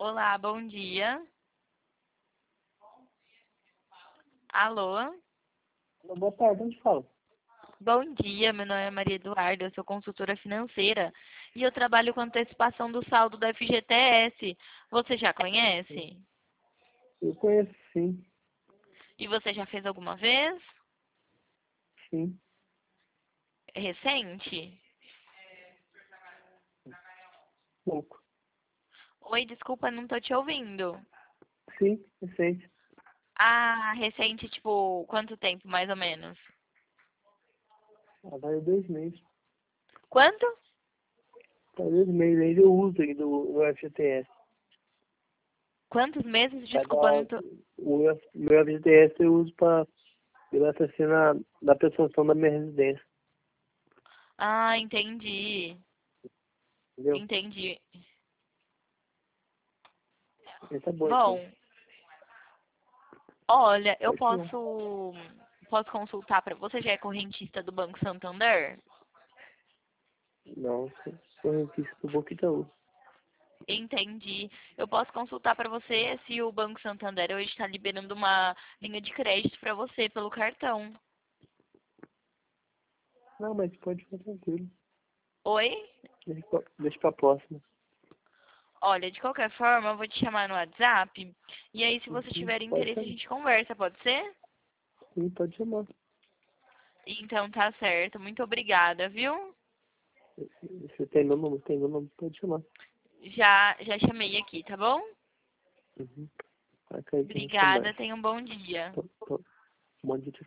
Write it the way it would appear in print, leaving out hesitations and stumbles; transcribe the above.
Olá, bom dia. Alô? Boa tarde, onde fala? Bom dia, meu nome é Maria Eduarda, eu sou consultora financeira e eu trabalho com antecipação do saldo da FGTS. Você já conhece? Eu conheço, sim, E você já fez alguma vez? sim, Recente? pouco. Oi, desculpa, não tô te ouvindo. Sim, recente. Ah, recente, tipo, quanto tempo mais ou menos? Vai 2 meses. Quanto? Faz 2 meses ainda eu uso aí do FGTS. Quantos meses? Pra Desculpa, dar, não tô. meu FGTS eu uso para graças assim na prestação da minha residência, Ah, entendi. entendeu? Entendi. Aí tá bom então. Bom, olha, eu Pode falar. posso consultar para você já é correntista do Banco Santander? Não, sou rentista do Banco Itaú. Entendi. Eu posso consultar para você se o Banco Santander hoje está liberando uma linha de crédito para você pelo cartão. Não, mas pode ficar tranquilo. Oi? Deixa pra próxima. Olha, de qualquer forma, eu vou te chamar no WhatsApp e aí se você Uhum, tiver pode interesse a chamar. gente conversa, pode ser? Sim, pode chamar. Então tá certo. Muito obrigada, viu? Você tem meu número? Tem meu número? Pode chamar. Já chamei aqui, tá bom? Uhum. Vai cair que a gente Obrigada, conversa. tenha um bom dia. Bom dia.